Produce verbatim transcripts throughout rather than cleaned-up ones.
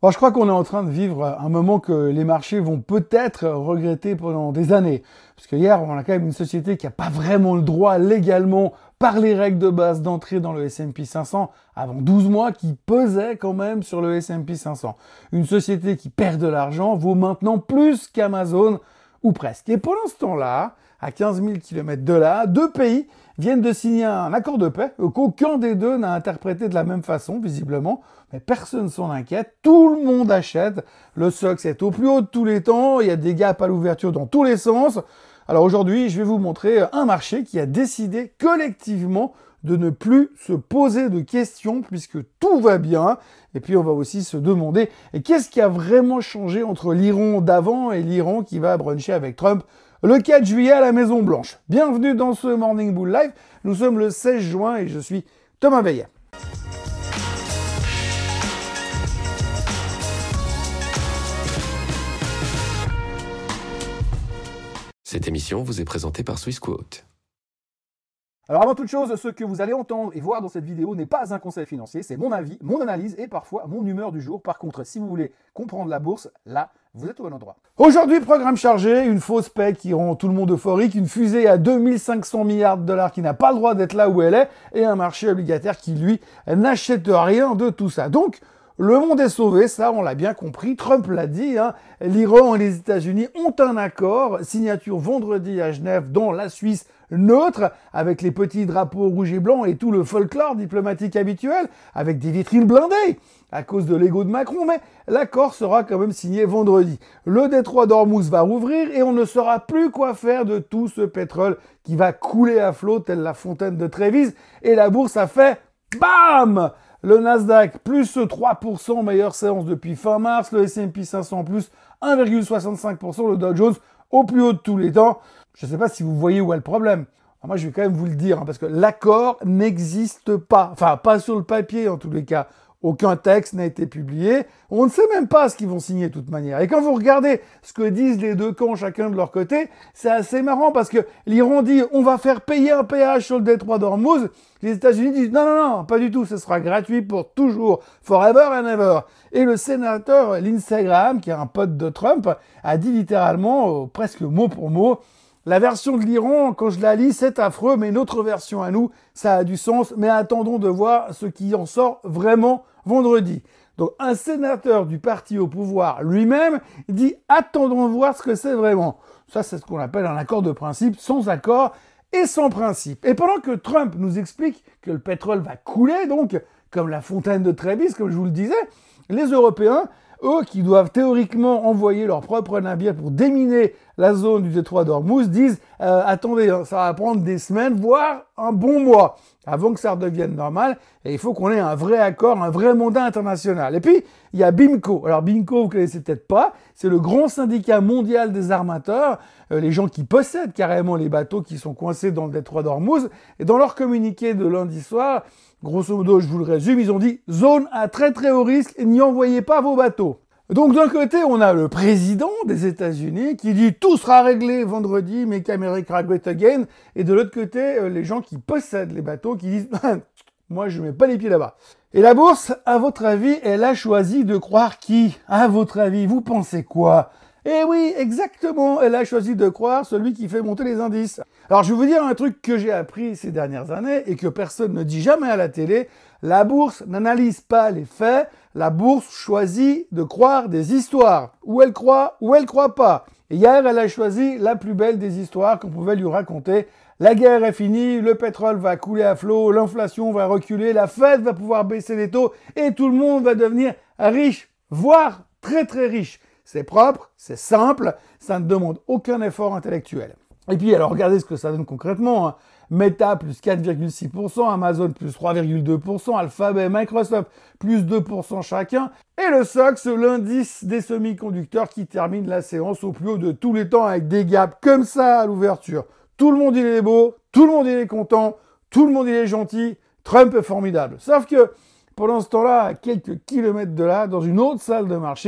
Alors, je crois qu'on est en train de vivre un moment que les marchés vont peut-être regretter pendant des années. Parce que hier, on a quand même une société qui n'a pas vraiment le droit légalement, par les règles de base, d'entrer dans le S and P cinq cents avant douze mois, qui pesait quand même sur le S and P cinq cents. Une société qui perd de l'argent vaut maintenant plus qu'Amazon, ou presque. Et pendant ce temps-là, à quinze mille kilomètres de là, deux pays viennent de signer un accord de paix qu'aucun des deux n'a interprété de la même façon, visiblement, mais personne s'en inquiète, tout le monde achète, le S O X est au plus haut de tous les temps, il y a des gaps à l'ouverture dans tous les sens. Alors aujourd'hui, je vais vous montrer un marché qui a décidé collectivement de ne plus se poser de questions puisque tout va bien. Et puis on va aussi se demander qu'est-ce qui a vraiment changé entre l'Iran d'avant et l'Iran qui va bruncher avec Trump le quatre juillet à la Maison Blanche. Bienvenue dans ce Morning Bull Live. Nous sommes le seize juin et je suis Thomas Veillet. Cette émission vous est présentée par Swissquote. Alors avant toute chose, ce que vous allez entendre et voir dans cette vidéo n'est pas un conseil financier, c'est mon avis, mon analyse et parfois mon humeur du jour. Par contre, si vous voulez comprendre la bourse, là, vous êtes au bon endroit. Aujourd'hui, programme chargé, une fausse paix qui rend tout le monde euphorique, une fusée à deux mille cinq cents milliards de dollars qui n'a pas le droit d'être là où elle est, et un marché obligataire qui, lui, n'achète rien de tout ça. Donc, le monde est sauvé, ça on l'a bien compris, Trump l'a dit, hein. L'Iran et les États-Unis ont un accord, signature vendredi à Genève dans la Suisse neutre, avec les petits drapeaux rouges et blancs et tout le folklore diplomatique habituel, avec des vitrines blindées à cause de l'ego de Macron, mais l'accord sera quand même signé vendredi. Le détroit d'Ormuz va rouvrir et on ne saura plus quoi faire de tout ce pétrole qui va couler à flot telle la fontaine de Trévise, et la bourse a fait BAM! Le Nasdaq, plus trois pour cent, meilleure séance depuis fin mars. Le S and P cinq cents, plus un virgule soixante-cinq pour cent. Le Dow Jones, au plus haut de tous les temps. Je ne sais pas si vous voyez où est le problème. Alors moi, je vais quand même vous le dire, hein, parce que l'accord n'existe pas. Enfin, pas sur le papier, en tous les cas. Aucun texte n'a été publié. On ne sait même pas ce qu'ils vont signer de toute manière. Et quand vous regardez ce que disent les deux camps chacun de leur côté, c'est assez marrant parce que l'Iran dit on va faire payer un péage sur le détroit d'Ormuz. Les États-Unis disent non, non, non, pas du tout. Ce sera gratuit pour toujours, forever and ever. Et le sénateur Lindsey Graham, qui est un pote de Trump, a dit littéralement, euh, presque mot pour mot, la version de l'Iran, quand je la lis, c'est affreux, mais notre version à nous, ça a du sens. Mais attendons de voir ce qui en sort vraiment vendredi. Donc un sénateur du parti au pouvoir lui-même dit attendons de voir ce que c'est vraiment. Ça, c'est ce qu'on appelle un accord de principe, sans accord et sans principe. Et pendant que Trump nous explique que le pétrole va couler, donc comme la fontaine de Trévise, comme je vous le disais, les Européens, eux qui doivent théoriquement envoyer leurs propres navires pour déminer la zone du détroit d'Ormuz, disent euh, attendez, ça va prendre des semaines, voire un bon mois, avant que ça redevienne normal, et il faut qu'on ait un vrai accord, un vrai mandat international. Et puis, il y a BIMCO. Alors BIMCO, vous connaissez peut-être pas, c'est le grand syndicat mondial des armateurs, euh, les gens qui possèdent carrément les bateaux qui sont coincés dans le détroit d'Ormuz, et dans leur communiqué de lundi soir, grosso modo, je vous le résume, ils ont dit « Zone à très très haut risque, n'y envoyez pas vos bateaux ». Donc d'un côté, on a le président des États-Unis qui dit « Tout sera réglé vendredi, make America great again ». Et de l'autre côté, les gens qui possèdent les bateaux qui disent « Moi, je mets pas les pieds là-bas ». Et la bourse, à votre avis, elle a choisi de croire qui? À votre avis, vous pensez quoi? Eh oui, exactement, elle a choisi de croire celui qui fait monter les indices. Alors je vais vous dire un truc que j'ai appris ces dernières années et que personne ne dit jamais à la télé. La bourse n'analyse pas les faits, la bourse choisit de croire des histoires. Ou elle croit, ou elle croit pas. Et hier, elle a choisi la plus belle des histoires qu'on pouvait lui raconter. La guerre est finie, le pétrole va couler à flot, l'inflation va reculer, la Fed va pouvoir baisser les taux et tout le monde va devenir riche, voire très très riche. C'est propre, c'est simple, ça ne demande aucun effort intellectuel. Et puis alors regardez ce que ça donne concrètement. Hein. Meta plus quatre virgule six pour cent, Amazon plus trois virgule deux pour cent, Alphabet, Microsoft plus deux pour cent chacun. Et le S O X, l'indice des semi-conducteurs qui termine la séance au plus haut de tous les temps avec des gaps comme ça à l'ouverture. Tout le monde il est beau, tout le monde il est content, tout le monde il est gentil, Trump est formidable. Sauf que pendant ce temps-là, à quelques kilomètres de là, dans une autre salle de marché,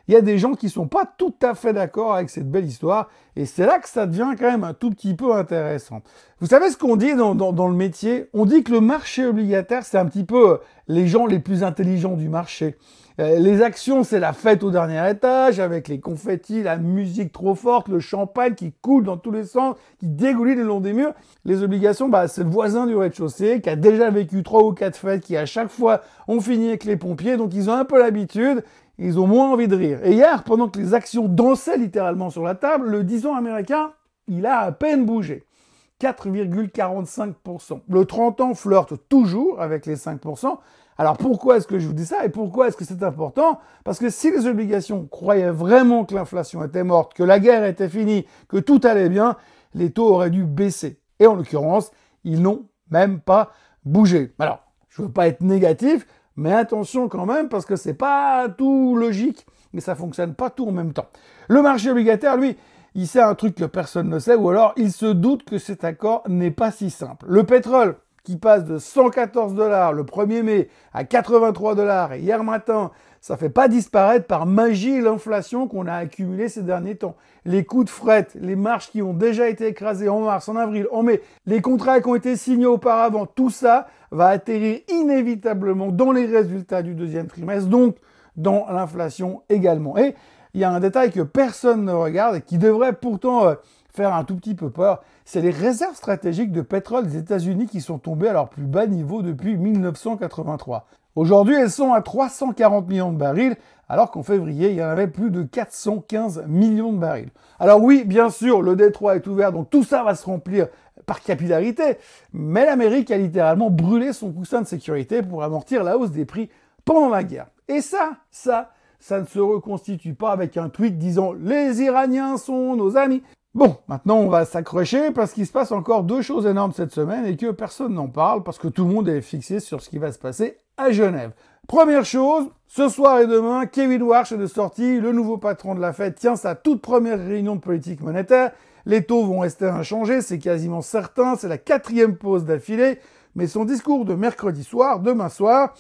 il y a des gens qui sont pas tout à fait d'accord avec cette belle histoire, et c'est là que ça devient quand même un tout petit peu intéressant. Vous savez ce qu'on dit dans, dans, dans le métier? On dit que le marché obligataire, c'est un petit peu les gens les plus intelligents du marché. Les actions, c'est la fête au dernier étage, avec les confettis, la musique trop forte, le champagne qui coule dans tous les sens, qui dégouline le long des murs. Les obligations, bah, c'est le voisin du rez-de-chaussée qui a déjà vécu trois ou quatre fêtes, qui à chaque fois ont fini avec les pompiers, donc ils ont un peu l'habitude, ils ont moins envie de rire. Et hier, pendant que les actions dansaient littéralement sur la table, le dix ans américain, il a à peine bougé. quatre virgule quarante-cinq pour cent. Le trente ans flirte toujours avec les cinq pour cent. Alors pourquoi est-ce que je vous dis ça et pourquoi est-ce que c'est important? Parce que si les obligations croyaient vraiment que l'inflation était morte, que la guerre était finie, que tout allait bien, les taux auraient dû baisser. Et en l'occurrence, ils n'ont même pas bougé. Alors, je veux pas être négatif, mais attention quand même parce que c'est pas tout logique et ça fonctionne pas tout en même temps. Le marché obligataire, lui, il sait un truc que personne ne sait ou alors il se doute que cet accord n'est pas si simple. Le pétrole, qui passe de cent quatorze dollars le premier mai à quatre-vingt-trois dollars et hier matin, ça fait pas disparaître par magie l'inflation qu'on a accumulée ces derniers temps. Les coûts de fret, les marges qui ont déjà été écrasées en mars, en avril, en mai, les contrats qui ont été signés auparavant, tout ça va atterrir inévitablement dans les résultats du deuxième trimestre, donc dans l'inflation également. Et il y a un détail que personne ne regarde et qui devrait pourtant euh, faire un tout petit peu peur, c'est les réserves stratégiques de pétrole des États-Unis qui sont tombées à leur plus bas niveau depuis mille neuf cent quatre-vingt-trois. Aujourd'hui, elles sont à trois cent quarante millions de barils, alors qu'en février, il y en avait plus de quatre cent quinze millions de barils. Alors oui, bien sûr, le détroit est ouvert, donc tout ça va se remplir par capillarité, mais l'Amérique a littéralement brûlé son coussin de sécurité pour amortir la hausse des prix pendant la guerre. Et ça, ça, ça ne se reconstitue pas avec un tweet disant « Les Iraniens sont nos amis ». Bon, maintenant on va s'accrocher parce qu'il se passe encore deux choses énormes cette semaine et que personne n'en parle parce que tout le monde est fixé sur ce qui va se passer à Genève. Première chose, ce soir et demain, Kevin Warsh est de sortie, le nouveau patron de la Fed tient sa toute première réunion de politique monétaire. Les taux vont rester inchangés, c'est quasiment certain, c'est la quatrième pause d'affilée, mais son discours de mercredi soir, demain soir,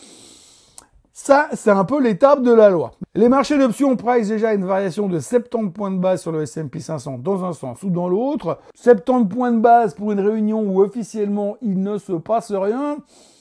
ça, c'est un peu l'étape de la loi. Les marchés d'options price déjà une variation de soixante-dix points de base sur le S and P cinq cents dans un sens ou dans l'autre. soixante-dix points de base pour une réunion où officiellement il ne se passe rien,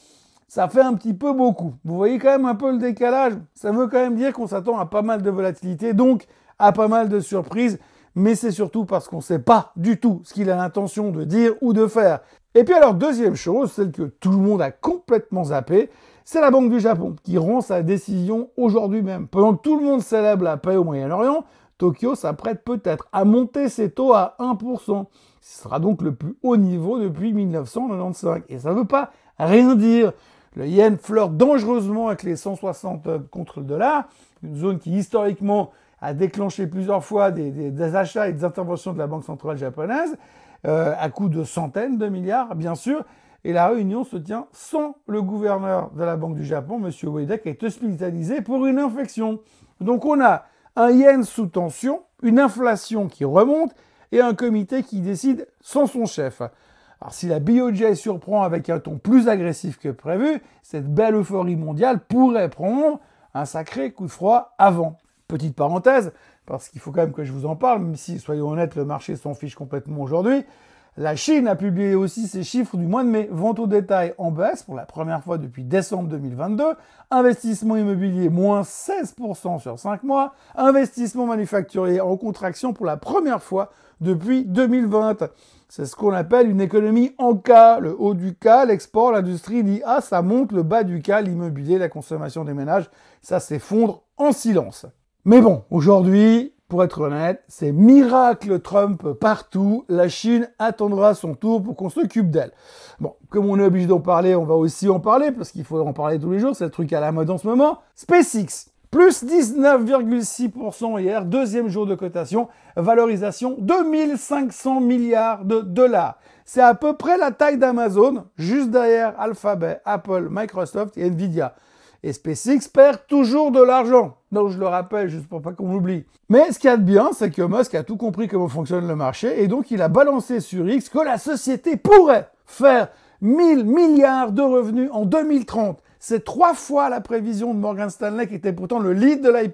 ça fait un petit peu beaucoup. Vous voyez quand même un peu le décalage. Ça veut quand même dire qu'on s'attend à pas mal de volatilité, donc à pas mal de surprises, mais c'est surtout parce qu'on ne sait pas du tout ce qu'il a l'intention de dire ou de faire. Et puis alors, deuxième chose, celle que tout le monde a complètement zappé, c'est la Banque du Japon qui rend sa décision aujourd'hui même. Pendant que tout le monde célèbre la paix au Moyen-Orient, Tokyo s'apprête peut-être à monter ses taux à un pour cent. Ce sera donc le plus haut niveau depuis mille neuf cent quatre-vingt-quinze. Et ça ne veut pas rien dire. Le yen flirte dangereusement avec les cent soixante contre le dollar, une zone qui historiquement a déclenché plusieurs fois des, des, des achats et des interventions de la Banque centrale japonaise, euh, à coût de centaines de milliards, bien sûr. Et la réunion se tient sans le gouverneur de la Banque du Japon, M. Ueda, qui est hospitalisé pour une infection. Donc on a un yen sous tension, une inflation qui remonte et un comité qui décide sans son chef. Alors si la B O J surprend avec un ton plus agressif que prévu, cette belle euphorie mondiale pourrait prendre un sacré coup de froid avant. Petite parenthèse, parce qu'il faut quand même que je vous en parle, même si, soyons honnêtes, le marché s'en fiche complètement aujourd'hui. La Chine a publié aussi ses chiffres du mois de mai. Vente au détail en baisse pour la première fois depuis décembre deux mille vingt-deux. Investissement immobilier moins seize pour cent sur cinq mois. Investissement manufacturier en contraction pour la première fois depuis deux mille vingt. C'est ce qu'on appelle une économie en K. Le haut du K, l'export, l'industrie, l'I A, ça monte. Le bas du K, l'immobilier, la consommation des ménages, ça s'effondre en silence. Mais bon, aujourd'hui, pour être honnête, c'est miracle Trump partout. La Chine attendra son tour pour qu'on s'occupe d'elle. Bon, comme on est obligé d'en parler, on va aussi en parler, parce qu'il faut en parler tous les jours, c'est le truc à la mode en ce moment. SpaceX, plus dix-neuf virgule six pour cent hier, deuxième jour de cotation, valorisation deux mille cinq cents milliards de dollars. C'est à peu près la taille d'Amazon, juste derrière Alphabet, Apple, Microsoft et Nvidia. Et SpaceX perd toujours de l'argent. Donc je le rappelle, juste pour pas qu'on l'oublie. Mais ce qu'il y a de bien, c'est que Musk a tout compris comment fonctionne le marché, et donc il a balancé sur X que la société pourrait faire mille milliards de revenus en deux mille trente. C'est trois fois la prévision de Morgan Stanley, qui était pourtant le lead de l'I P O.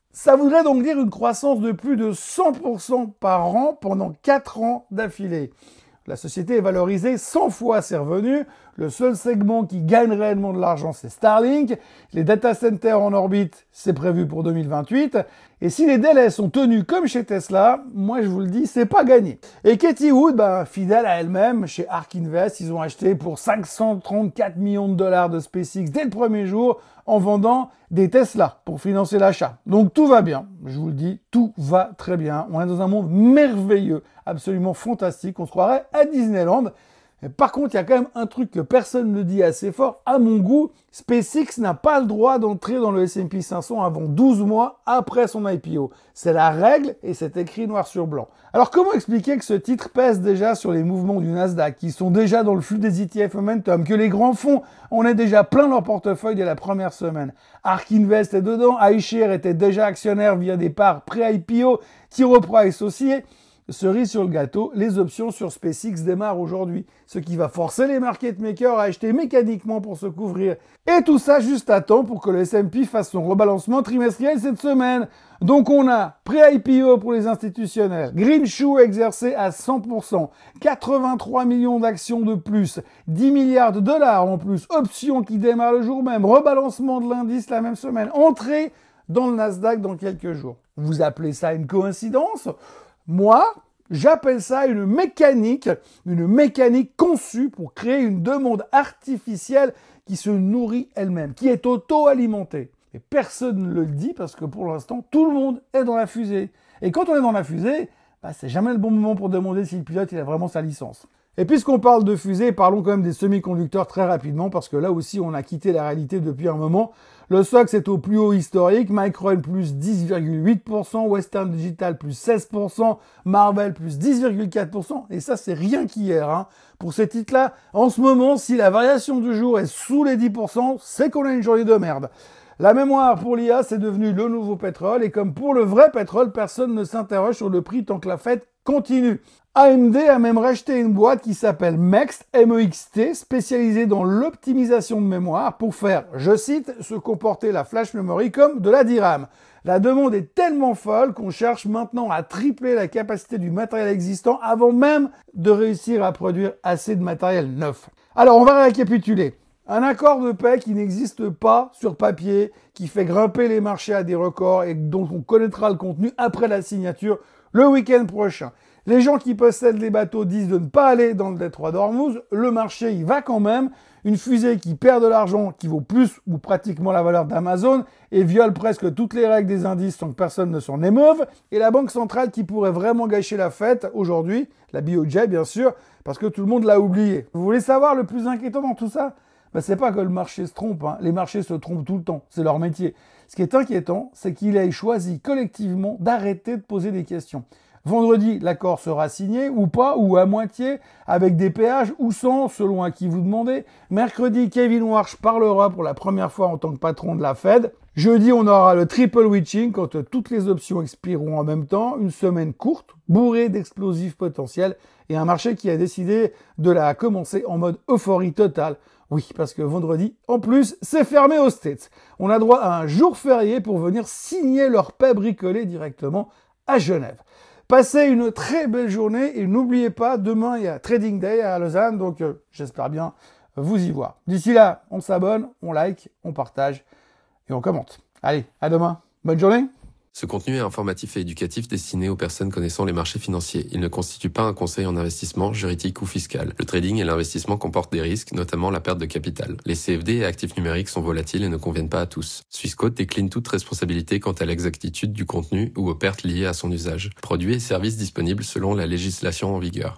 Ça voudrait donc dire une croissance de plus de cent pour cent par an pendant quatre ans d'affilée. La société est valorisée cent fois ses revenus. Le seul segment qui gagne réellement de l'argent, c'est Starlink. Les data centers en orbite, c'est prévu pour deux mille vingt-huit. Et si les délais sont tenus comme chez Tesla, moi je vous le dis, c'est pas gagné. Et Katie Wood, ben, fidèle à elle-même, chez Ark Invest, ils ont acheté pour cinq cent trente-quatre millions de dollars de SpaceX dès le premier jour en vendant des Tesla pour financer l'achat. Donc tout va bien, je vous le dis, tout va très bien. On est dans un monde merveilleux, absolument fantastique, on se croirait à Disneyland. Mais par contre, il y a quand même un truc que personne ne dit assez fort. À mon goût, SpaceX n'a pas le droit d'entrer dans le S and P cinq cents avant douze mois après son I P O. C'est la règle et c'est écrit noir sur blanc. Alors comment expliquer que ce titre pèse déjà sur les mouvements du Nasdaq, qui sont déjà dans le flux des E T F Momentum, que les grands fonds en aient déjà plein leur portefeuille dès la première semaine. Ark Invest est dedans, iShares était déjà actionnaire via des parts pré-I P O, T. Rowe Price aussi. Cerise sur le gâteau, les options sur SpaceX démarrent aujourd'hui, ce qui va forcer les market makers à acheter mécaniquement pour se couvrir. Et tout ça juste à temps pour que le S and P fasse son rebalancement trimestriel cette semaine. Donc on a pré-I P O pour les institutionnels, Greenshoe exercé à cent pour cent, quatre-vingt-trois millions d'actions de plus, dix milliards de dollars en plus, options qui démarrent le jour même, rebalancement de l'indice la même semaine, entrée dans le Nasdaq dans quelques jours. Vous appelez ça une coïncidence ? Moi, j'appelle ça une mécanique, une mécanique conçue pour créer une demande artificielle qui se nourrit elle-même, qui est auto-alimentée. Et personne ne le dit parce que pour l'instant, tout le monde est dans la fusée. Et quand on est dans la fusée, bah, c'est jamais le bon moment pour demander si le pilote il a vraiment sa licence. Et puisqu'on parle de fusée, parlons quand même des semi-conducteurs très rapidement, parce que là aussi, on a quitté la réalité depuis un moment. Le S O X est au plus haut historique, Micron plus dix virgule huit pour cent, Western Digital plus seize pour cent, Marvell plus dix virgule quatre pour cent, et ça, c'est rien qu'hier. Hein. Pour ces titres-là, en ce moment, si la variation du jour est sous les dix pour cent, c'est qu'on a une journée de merde. La mémoire pour l'I A, c'est devenu le nouveau pétrole, et comme pour le vrai pétrole, personne ne s'interroge sur le prix tant que la fête continue. A M D a même racheté une boîte qui s'appelle Mext, M E X T, spécialisée dans l'optimisation de mémoire pour faire, je cite, se comporter la flash memory comme de la D RAM. La demande est tellement folle qu'on cherche maintenant à tripler la capacité du matériel existant avant même de réussir à produire assez de matériel neuf. Alors, on va récapituler. Un accord de paix qui n'existe pas sur papier, qui fait grimper les marchés à des records et dont on connaîtra le contenu après la signature le week-end prochain. Les gens qui possèdent les bateaux disent de ne pas aller dans le détroit d'Ormuz. Le marché y va quand même. Une fusée qui perd de l'argent, qui vaut plus ou pratiquement la valeur d'Amazon et viole presque toutes les règles des indices sans que personne ne s'en émeuve. Et la banque centrale qui pourrait vraiment gâcher la fête aujourd'hui, la B O J bien sûr, parce que tout le monde l'a oublié. Vous voulez savoir le plus inquiétant dans tout ça ? Ben, c'est pas que le marché se trompe, hein. Les marchés se trompent tout le temps, c'est leur métier. Ce qui est inquiétant, c'est qu'il ait choisi collectivement d'arrêter de poser des questions. Vendredi, l'accord sera signé, ou pas, ou à moitié, avec des péages, ou sans, selon à qui vous demandez. Mercredi, Kevin Warsh parlera pour la première fois en tant que patron de la Fed. Jeudi, on aura le triple witching, quand toutes les options expireront en même temps. Une semaine courte, bourrée d'explosifs potentiels, et un marché qui a décidé de la commencer en mode euphorie totale. Oui, parce que vendredi, en plus, c'est fermé aux States. On a droit à un jour férié pour venir signer leur paix bricolée directement à Genève. Passez une très belle journée et n'oubliez pas, demain il y a Trading Day à Lausanne, donc euh, j'espère bien vous y voir. D'ici là, on s'abonne, on like, on partage et on commente. Allez, à demain. Bonne journée. Ce contenu est informatif et éducatif destiné aux personnes connaissant les marchés financiers. Il ne constitue pas un conseil en investissement, juridique ou fiscal. Le trading et l'investissement comportent des risques, notamment la perte de capital. Les C F D et actifs numériques sont volatiles et ne conviennent pas à tous. Swissquote décline toute responsabilité quant à l'exactitude du contenu ou aux pertes liées à son usage. Produits et services disponibles selon la législation en vigueur.